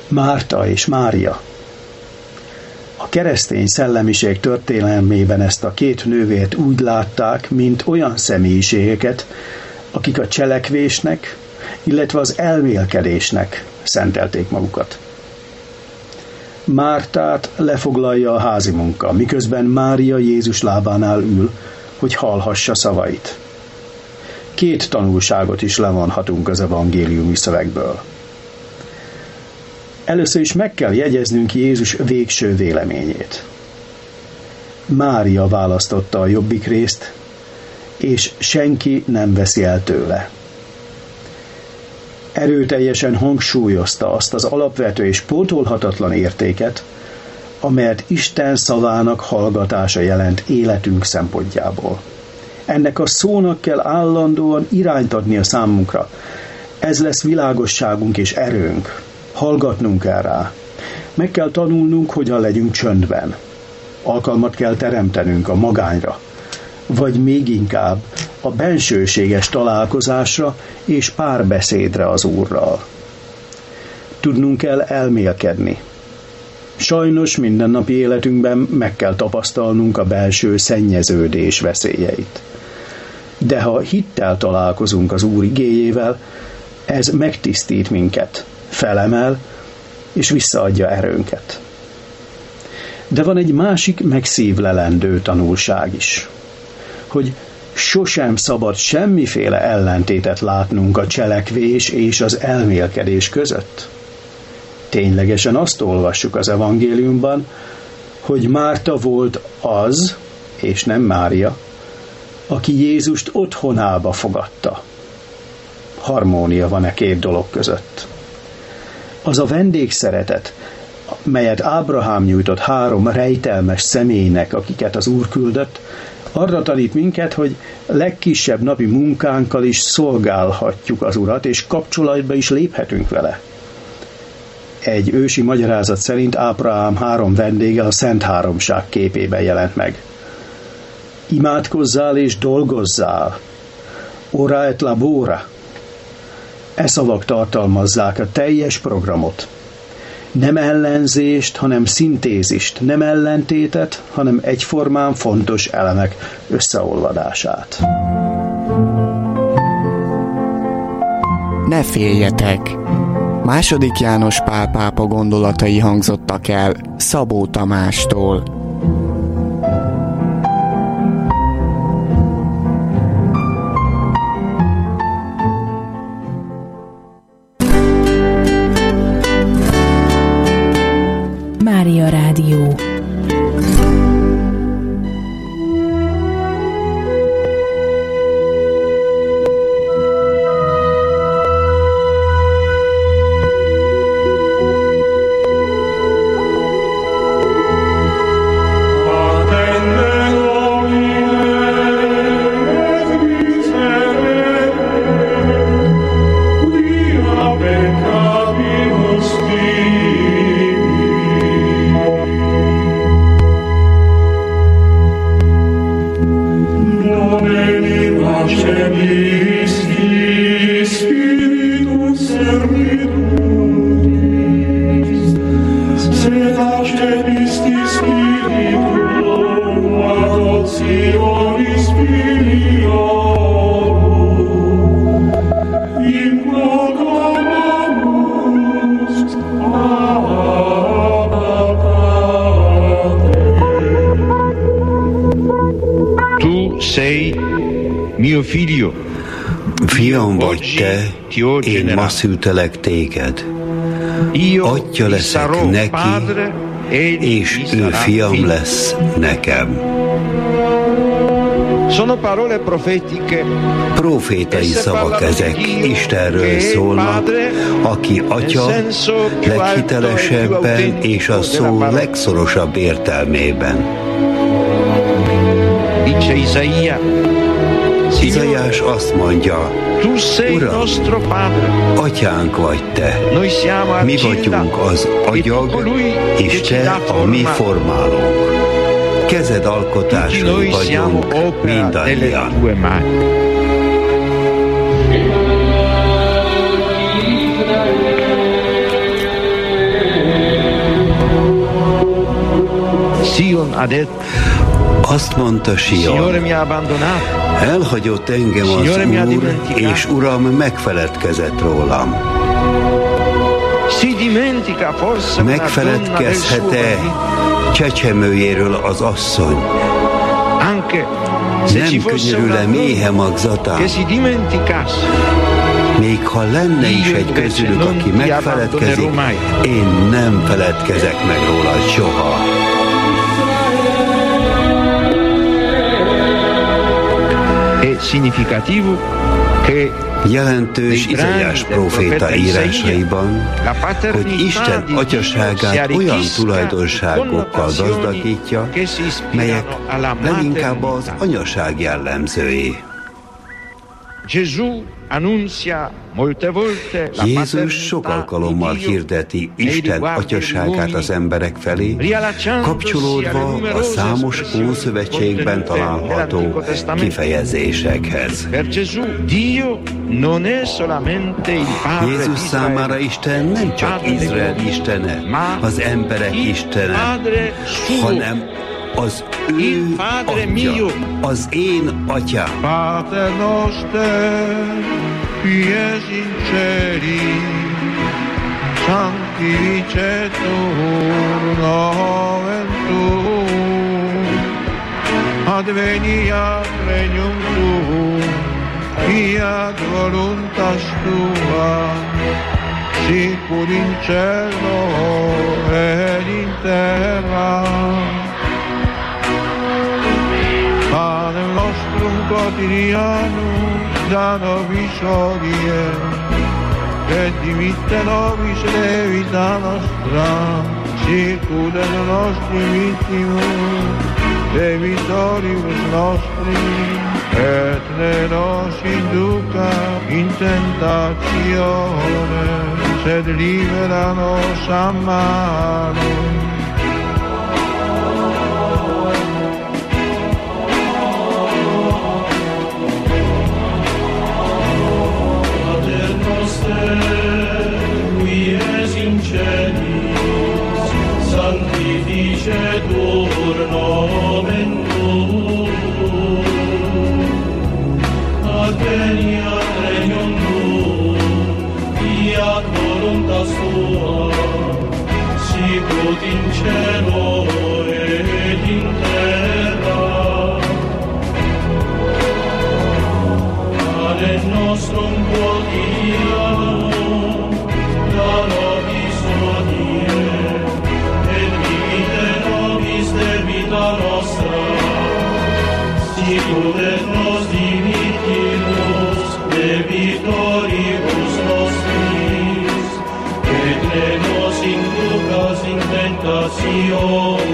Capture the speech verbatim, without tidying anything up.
Márta és Mária. A keresztény szellemiség történelmében ezt a két nővért úgy látták, mint olyan személyiségeket, akik a cselekvésnek, illetve az elmélkedésnek szentelték magukat. Mártát lefoglalja a házi munka, miközben Mária Jézus lábánál ül, hogy hallhassa szavait. Két tanulságot is levonhatunk az evangéliumi szövegből. Először is meg kell jegyeznünk Jézus végső véleményét. Mária választotta a jobbik részt, és senki nem veszi el tőle. Erőteljesen hangsúlyozta azt az alapvető és pótolhatatlan értéket, amelyet Isten szavának hallgatása jelent életünk szempontjából. Ennek a szónak kell állandóan irányt adni a számunkra. Ez lesz világosságunk és erőnk. Hallgatnunk kell rá. Meg kell tanulnunk, hogyan legyünk csöndben. Alkalmat kell teremtenünk a magányra, vagy még inkább a bensőséges találkozásra és párbeszédre az Úrral. Tudnunk kell elmélkedni. Sajnos mindennapi életünkben meg kell tapasztalnunk a belső szennyeződés veszélyeit. De ha hittel találkozunk az Úr igéjével, ez megtisztít minket, felemel és visszaadja erőnket. De van egy másik megszívlelendő tanulság is, hogy sosem szabad semmiféle ellentétet látnunk a cselekvés és az elmélkedés között. Ténylegesen azt olvassuk az evangéliumban, hogy Márta volt az, és nem Mária, aki Jézust otthonába fogadta. Harmónia van e két dolog között. Az a vendégszeretet, melyet Ábrahám nyújtott három rejtelmes személynek, akiket az Úr küldött, arra tanít minket, hogy legkisebb napi munkánkkal is szolgálhatjuk az Urat, és kapcsolatba is léphetünk vele. Egy ősi magyarázat szerint Ábrahám három vendége a Szent Háromság képében jelent meg. Imádkozzál és dolgozzál. Ora et labora. E szavak tartalmazzák a teljes programot. Nem ellenzést, hanem szintézist, nem ellentétet, hanem egyformán fontos elemek összeolvadását. Ne féljetek! Második János Pál pápa gondolatai hangzottak el Szabó Tamástól. Mária Rádió. Fiam vagy te, én ma szültelek téged. Atya leszek neki, és ő fiam lesz nekem. Profétai szavak ezek, Istenről szólnak, aki atya leghitelesebben és a szó legszorosabb értelmében. Izaiás azt mondja, Uram, atyánk vagy te, mi vagyunk az agyag, és te a mi formálónk. Kezed alkotásai vagyunk mindannyian. Azt mondta Sion, elhagyott engem az Úr, és Uram megfeledkezett rólam. Megfeledkezhet-e csecsemőjéről az asszony? Nem könyörül-e méhe magzatán? Még ha lenne is egy közülük, aki megfeledkezik, én nem feledkezek meg róla soha. Jelentős Izaiás próféta írásaiban, hogy Isten atyaságát olyan tulajdonságokkal gazdagítja, melyek leginkább az anyaság jellemzői. Jézus sok alkalommal hirdeti Isten atyaságát az emberek felé, kapcsolódva a számos Ószövetségben található kifejezésekhez. Jézus számára Isten nem csak Izrael istene, az emberek istene, hanem az ő atya, az én atyám. Pater noster, qui es in celis, sanctificetur nomen tuum, adveniat regnum tuum, fiat voluntas tua, sicur in cielo et in terra. Panem nostrum quotidianum da nobis hodie, et dimitte nobis debita nostra, sicur et nostri vittimus debitoribus nostri, et ne nos induca in tentatione, sed libera nos a malo. Qui es in celis, sanctificetur nomen tuum, adveniat regnum tuum, fiat voluntas tua, sicut in cielo et in terra. Panem nostrum quotidianum da nobis hodie, et dimitte nobis debita nostra, sicut et nos dimittimus debitoribus nostris, et ne nos inducas in tentationem,